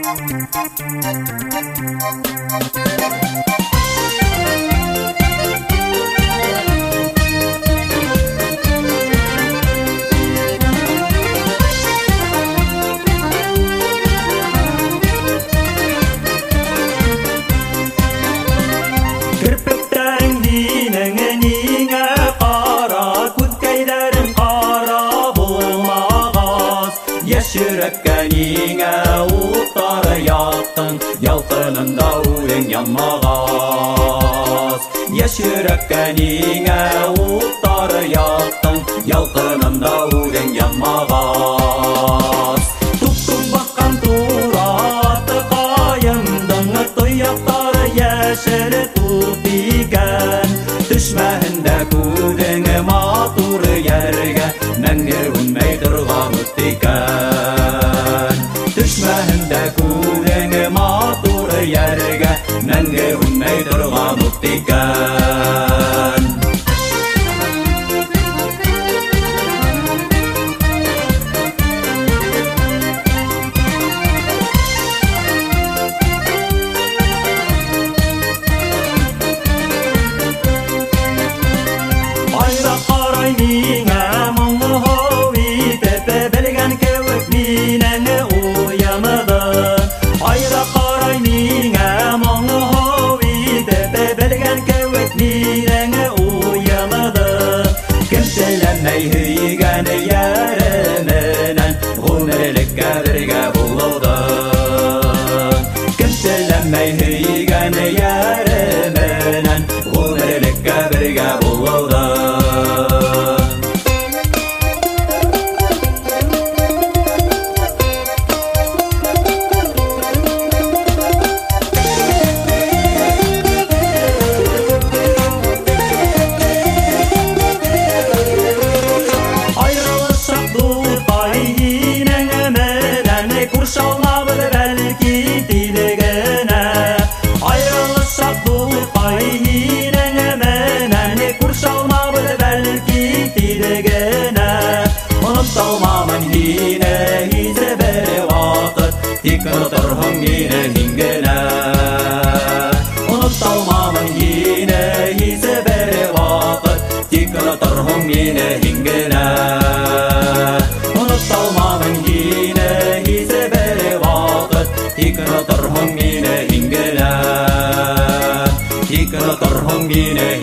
Yürəkкә неңә уттары яқтың, ялқынында өлең янмағас. Яш йөрәккә неңә уттары яқтың, ялқынында өлең янмағас. Туп-туп баққан тураты қайындың, тұяқтары яшел тут икән. Төшмәһендә күҙең матур ярга, мәңге үнмәй торган ут икән. Төшмәһендә күҙең матур ярга, мәңге үнмәй торган ут икән. Айда қарай миңә моңһо итеп белгән кеүек минең уянды. Айда қарай миңә моңһо итеп белгән кеүек минең уянды. Кем теләмәй һөйгән яре менән гомерлеккә бергә булды. Кем теләмәй һөйгән яре менән гомерлеккә бергә булды. Талмамын һине һизе бер вакыт, тик оныторһың мине һин генә. Талмамын һине һизе бер вакыт, тик оныторһың мине һин генә. Талмамын һине һизе бер вакыт, тик оныторһың мине һин генә. Тик оныторһың мине